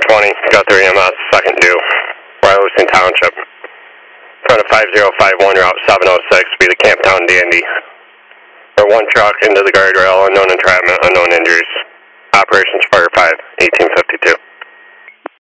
20, Guthrie EMS, second due, Wyalusing Township. In front of 5051, Route 706, be the Camptown Dandy. Or one truck into the guardrail, unknown entrapment, unknown injuries. Operation